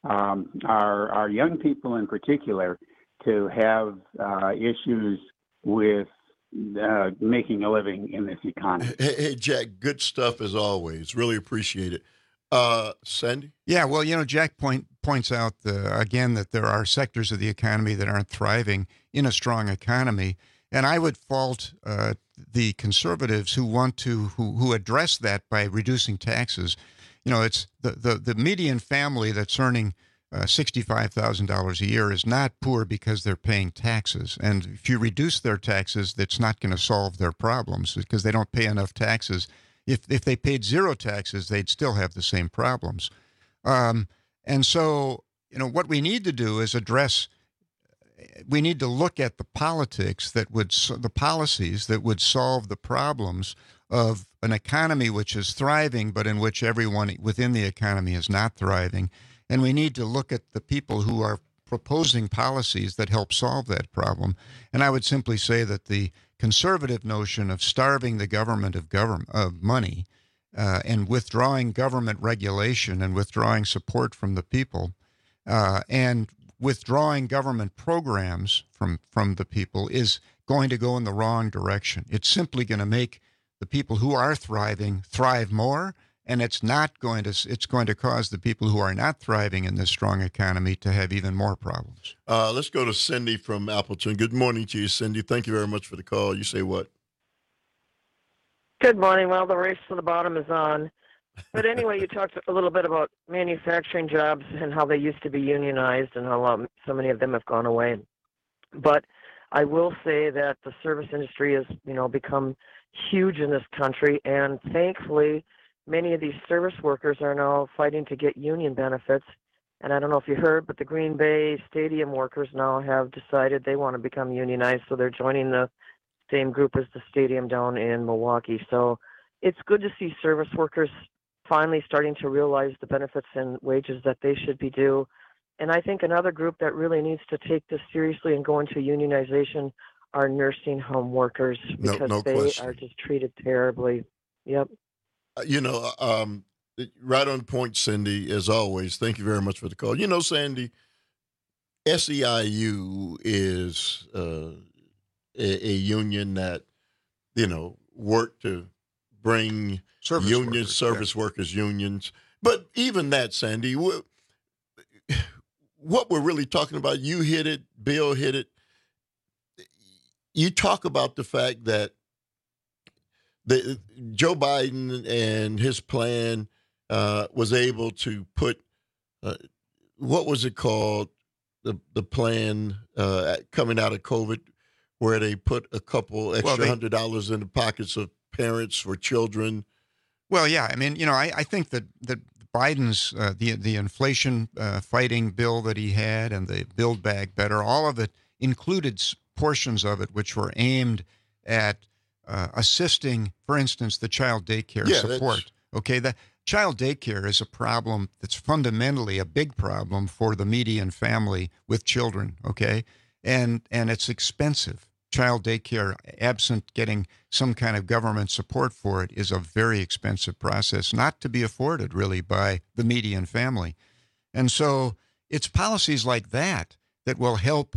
our young people in particular to have issues with making a living in this economy. Hey, Jack, good stuff as always. Really appreciate it. Sandy? Yeah, well, Jack points out, again, that there are sectors of the economy that aren't thriving in a strong economy. And I would fault the conservatives who want to, who address that by reducing taxes. It's the median family that's earning $65,000 a year is not poor because they're paying taxes. And if you reduce their taxes, that's not going to solve their problems because they don't pay enough taxes. If they paid zero taxes, they'd still have the same problems. And so, what we need to do is we need to look at the policies that would solve the problems of an economy which is thriving, but in which everyone within the economy is not thriving. And we need to look at the people who are proposing policies that help solve that problem. And I would simply say that the conservative notion of starving the government of money and withdrawing government regulation and withdrawing support from the people and withdrawing government programs from the people is going to go in the wrong direction. It's simply going to make the people who are thriving thrive more, and it's going to cause the people who are not thriving in this strong economy to have even more problems. Let's go to Cindy from Appleton. Good morning to you, Cindy. Thank you very much for the call. You say what? Good morning. Well, the race to the bottom is on. But anyway, you talked a little bit about manufacturing jobs and how they used to be unionized and how so many of them have gone away. But I will say that the service industry has, become huge in this country, and thankfully, many of these service workers are now fighting to get union benefits. And I don't know if you heard, but the Green Bay Stadium workers now have decided they want to become unionized, so they're joining the same group as the stadium down in Milwaukee. So it's good to see service workers finally starting to realize the benefits and wages that they should be due. And I think another group that really needs to take this seriously and go into unionization are nursing home workers, because they are just treated terribly. Yep. Right on point, Cindy, as always. Thank you very much for the call. Sandy, SEIU is a union that, worked to bring service workers unions. But even that, Sandy, what we're really talking about, you hit it, Bill hit it. You talk about the fact that Joe Biden and his plan was able to put, what was it called, the plan coming out of COVID, where they put a couple extra $100 in the pockets of parents for children. Well, yeah, I mean, I think that Biden's the inflation fighting bill that he had and the Build Back Better, all of it included portions of it which were aimed at assisting, for instance, the child daycare support. Okay, the child daycare is a problem that's fundamentally a big problem for the median family with children. Okay, and it's expensive. Child daycare, absent getting some kind of government support for it, is a very expensive process, not to be afforded really by the median family. And so it's policies like that that will help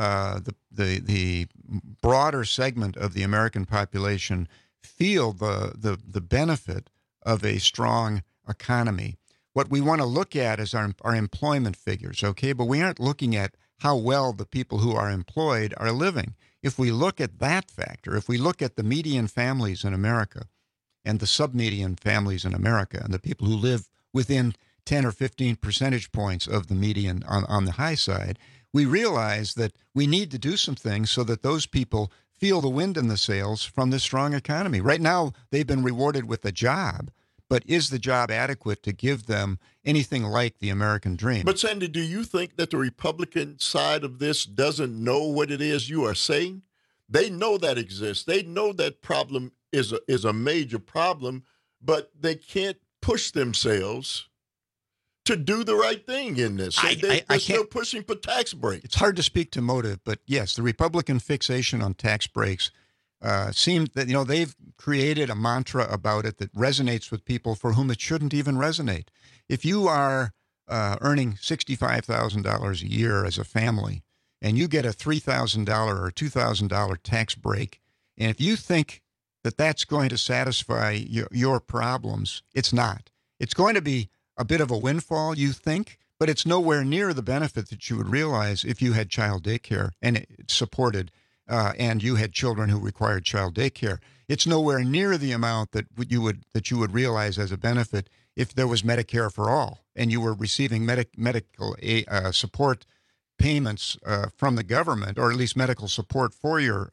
the broader segment of the American population feel the benefit of a strong economy. What we want to look at is our employment figures, okay? But we aren't looking at how well the people who are employed are living. If we look at that factor, if we look at the median families in America and the sub-median families in America and the people who live within 10 or 15 percentage points of the median on the high side, we realize that we need to do some things so that those people feel the wind in the sails from this strong economy. Right now, they've been rewarded with a job, but is the job adequate to give them anything like the American dream? But Sandy, do you think that the Republican side of this doesn't know what it is you are saying? They know that exists. They know that problem is a major problem, but they can't push themselves to do the right thing in this. They're still pushing for tax breaks. It's hard to speak to motive, but yes, the Republican fixation on tax breaks seems that, they've created a mantra about it that resonates with people for whom it shouldn't even resonate. If you are earning $65,000 a year as a family and you get a $3,000 or $2,000 tax break, and if you think that that's going to satisfy your problems, it's not. It's going to be a bit of a windfall, you think, but it's nowhere near the benefit that you would realize if you had child daycare and it supported and you had children who required child daycare. It's nowhere near the amount that you would realize as a benefit if there was Medicare for all and you were receiving medical support payments from the government, or at least medical support for your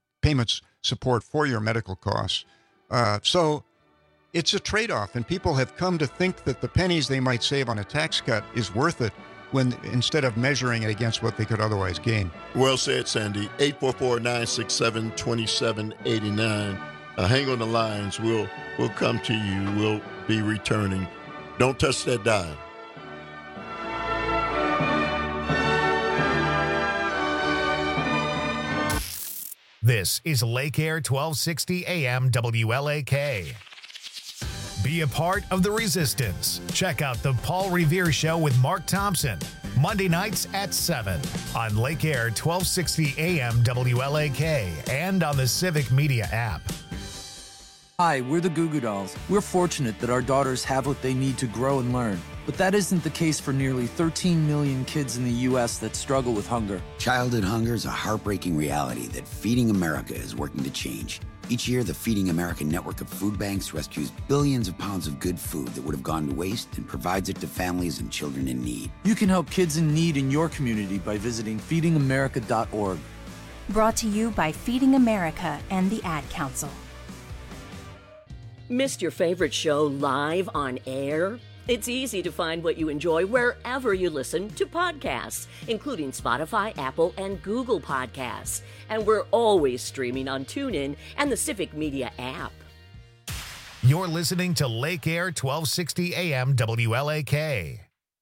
support for your medical costs. So it's a trade-off, and people have come to think that the pennies they might save on a tax cut is worth it when instead of measuring it against what they could otherwise gain. Well said, Sandy. 844-967-2789. Hang on the lines. We'll come to you. We'll be returning. Don't touch that dial. This is Lake Air 1260 AM WLAK. Be a part of the resistance. Check out the Paul Revere Show with Mark Thompson, Monday nights at 7 on Lake Air 1260 AM WLAK and on the Civic Media app. Hi, we're the Goo Goo Dolls. We're fortunate that our daughters have what they need to grow and learn. But that isn't the case for nearly 13 million kids in the U.S. that struggle with hunger. Childhood hunger is a heartbreaking reality that Feeding America is working to change. Each year, the Feeding America network of food banks rescues billions of pounds of good food that would have gone to waste and provides it to families and children in need. You can help kids in need in your community by visiting feedingamerica.org. Brought to you by Feeding America and the Ad Council. Missed your favorite show live on air? It's easy to find what you enjoy wherever you listen to podcasts, including Spotify, Apple, and Google Podcasts. And we're always streaming on TuneIn and the Civic Media app. You're listening to Lake Air 1260 AM WLAK.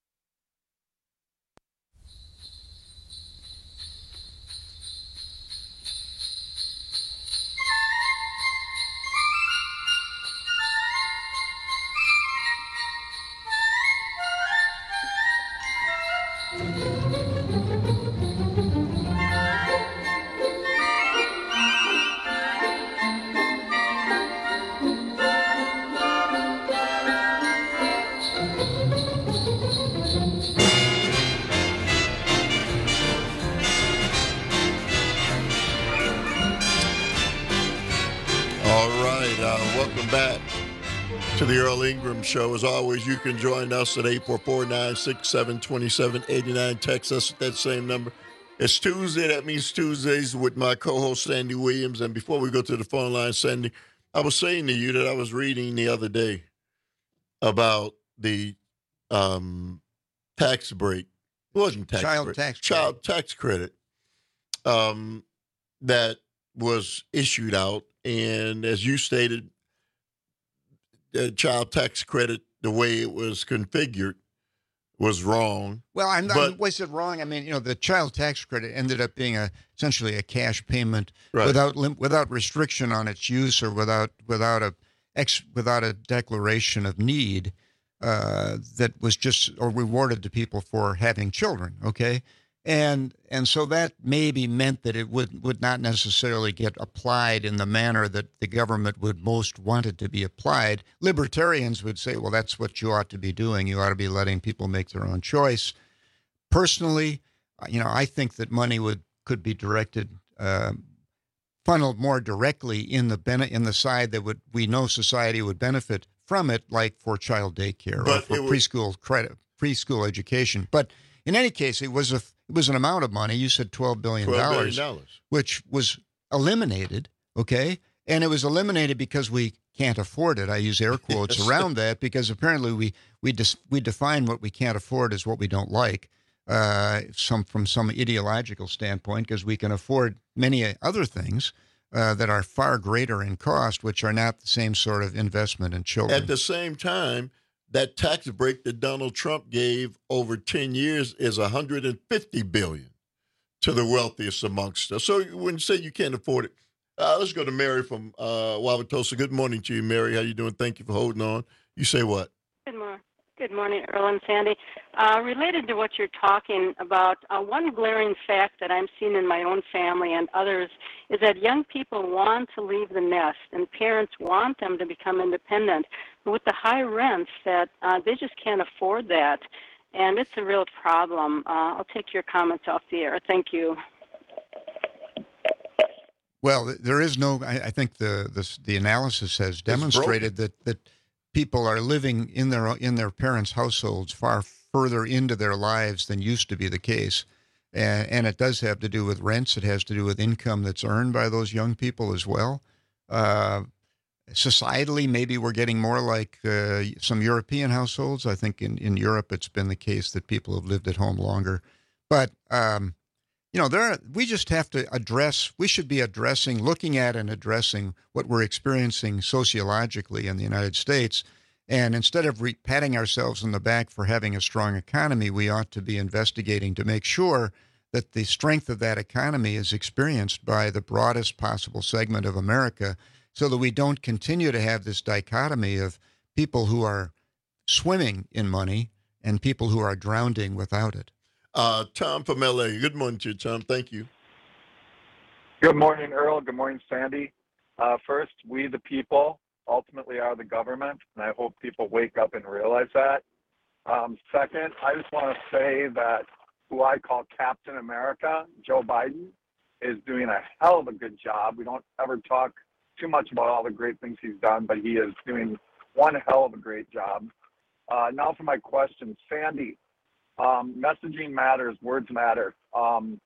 To the Earl Ingram Show. As always, you can join us at 844-967-2789. Text us at that same number. It's Tuesday. That means Tuesdays with my co-host, Sandy Williams. And before we go to the phone line, Sandy, I was saying to you that I was reading the other day about the tax break. It wasn't tax break. Child tax credit that was issued out. And as you stated, the child tax credit, the way it was configured, was wrong. Well, was it wrong? I mean, the child tax credit ended up being essentially a cash payment without restriction on its use or without a declaration of need that was just or rewarded to people for having children. Okay. And so that maybe meant that it would not necessarily get applied in the manner that the government would most want it to be applied. Libertarians would say, well, that's what you ought to be doing. You ought to be letting people make their own choice. Personally, I think that money could be directed, funneled more directly in the side that we know society would benefit from it, like for child daycare or for preschool education. But in any case, it was an amount of money. You said $12 billion, which was eliminated, okay? And it was eliminated because we can't afford it. I use air quotes around that because apparently we define what we can't afford as what we don't like, from some ideological standpoint, because we can afford many other things that are far greater in cost, which are not the same sort of investment in children. At the same time, that tax break that Donald Trump gave over 10 years is $150 billion to the wealthiest amongst us. So when you say you can't afford it, let's go to Mary from Wauwatosa. Good morning to you, Mary. How you doing? Thank you for holding on. You say what? Good morning, Earl and Sandy. Related to what you're talking about, one glaring fact that I'm seeing in my own family and others is that young people want to leave the nest, and parents want them to become independent. But with the high rents, that they just can't afford that, and it's a real problem. I'll take your comments off the air. Thank you. Well, there is no. I think the analysis has demonstrated that people are living in their parents' households far further into their lives than used to be the case. And it does have to do with rents. It has to do with income that's earned by those young people as well. Societally, maybe we're getting more like some European households. I think in Europe it's been the case that people have lived at home longer. But, we just have to looking at and addressing what we're experiencing sociologically in the United States. And instead of patting ourselves on the back for having a strong economy, we ought to be investigating to make sure that the strength of that economy is experienced by the broadest possible segment of America, so that we don't continue to have this dichotomy of people who are swimming in money and people who are drowning without it. Tom from L.A. Good morning to you, Tom. Thank you. Good morning, Earl. Good morning, Sandy. First, we the people ultimately are the government, and I hope people wake up and realize that. Second, I just want to say that who I call Captain America, Joe Biden, is doing a hell of a good job. We don't ever talk too much about all the great things he's done, but he is doing one hell of a great job. Now for my question, Sandy. Messaging matters, words matter.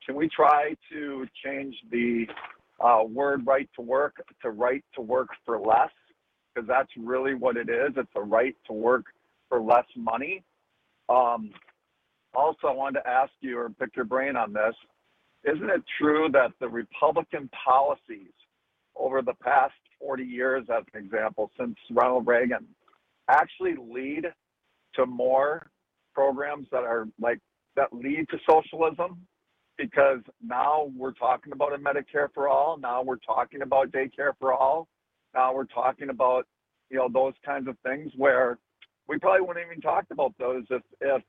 can we try to change the word right to work to right to work for less? Because that's really what it is. It's a right to work for less money. Also, I wanted to ask you or pick your brain on this. Isn't it true that the Republican policies over the past 40 years, as an example, since Ronald Reagan, actually lead to more programs that lead to socialism? Because now we're talking about a Medicare for all. Now we're talking about daycare for all. Now we're talking about, those kinds of things where we probably wouldn't even talk about those if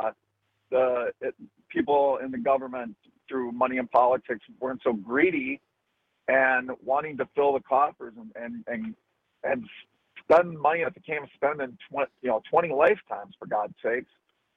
people in the government through money and politics weren't so greedy and wanting to fill the coffers and spend money that became spending 20 lifetimes, for God's sakes.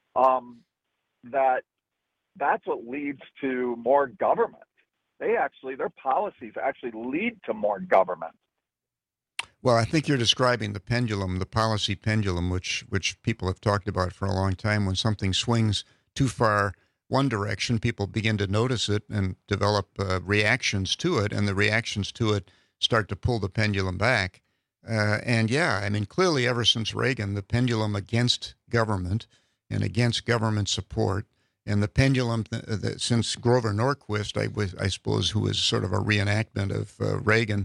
That's what leads to more government. Their policies actually lead to more government. Well, I think you're describing the pendulum, the policy pendulum, which people have talked about for a long time. When something swings too far one direction, people begin to notice it and develop reactions to it, and the reactions to it start to pull the pendulum back. Clearly ever since Reagan, the pendulum against government and against government support, and the pendulum since Grover Norquist, I suppose, who was sort of a reenactment of Reagan,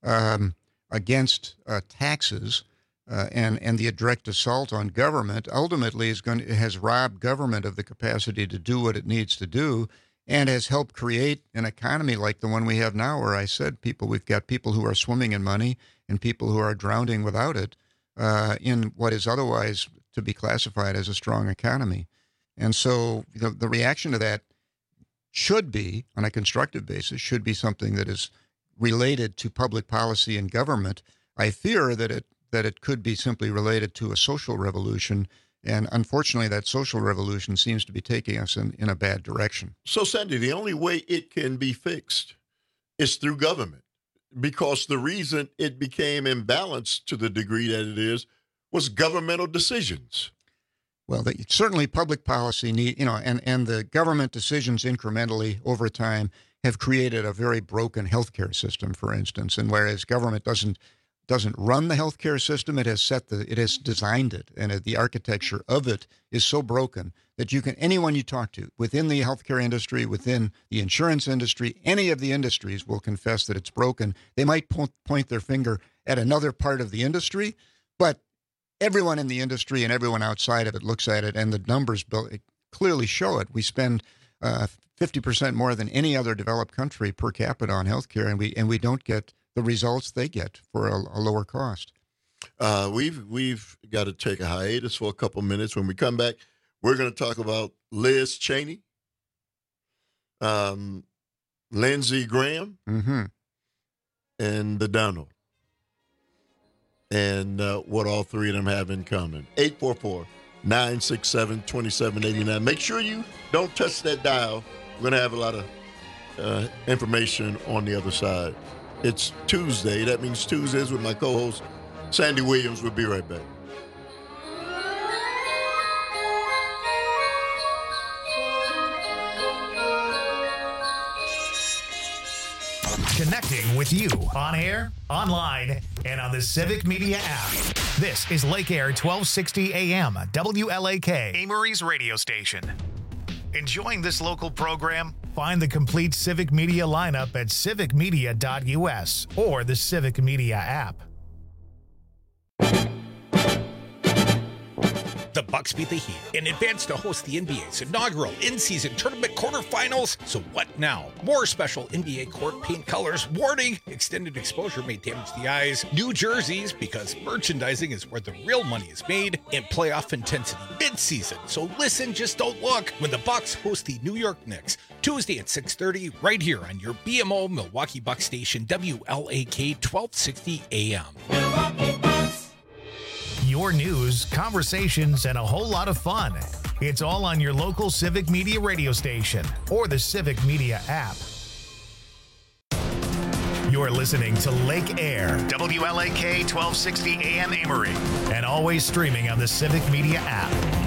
against taxes and the direct assault on government, ultimately has robbed government of the capacity to do what it needs to do, and has helped create an economy like the one we have now, where I said we've got people who are swimming in money and people who are drowning without it in what is otherwise to be classified as a strong economy. And so the reaction to that should be, on a constructive basis, should be something that is related to public policy and government. I fear that it could be simply related to a social revolution, and unfortunately that social revolution seems to be taking us in a bad direction. So, Sandy, the only way it can be fixed is through government, because the reason it became imbalanced to the degree that it is was governmental decisions. Well, certainly public policy and the government decisions incrementally over time have created a very broken healthcare system, for instance. And whereas government doesn't run the healthcare system, it has designed it, and the architecture of it is so broken that anyone you talk to within the healthcare industry, within the insurance industry, any of the industries will confess that it's broken. They might point their finger at another part of the industry, but everyone in the industry and everyone outside of it looks at it, and the numbers clearly show it. We spend 50% more than any other developed country per capita on healthcare, and we don't get the results they get for a lower cost. We've got to take a hiatus for a couple minutes. When we come back, we're going to talk about Liz Cheney, Lindsey Graham, and the Donald, and what all three of them have in common. 844-967-2789. Make sure you don't touch that dial. We're going to have a lot of information on the other side. It's Tuesday. That means Tuesdays with my co-host, Sandy Williams. We'll be right back. Connecting with you on air, online, and on the Civic Media app. This is Lake Air 1260 AM, WLAK, Amory's radio station. Enjoying this local program? Find the complete Civic Media lineup at civicmedia.us or the Civic Media app. The Bucks beat the Heat and advance to host the NBA's inaugural in-season tournament quarterfinals. So what now? More special NBA court paint colors. Warning, extended exposure may damage the eyes. New jerseys, because merchandising is where the real money is made. And playoff intensity mid-season. So listen, just don't look, when the Bucks host the New York Knicks. Tuesday at 6:30, right here on your BMO Milwaukee Bucks station, WLAK 1260 AM. Your news, conversations, and a whole lot of fun. It's all on your local Civic Media radio station or the Civic Media app. You're listening to Lake Air, WLAK 1260 AM Amory, and always streaming on the Civic Media app.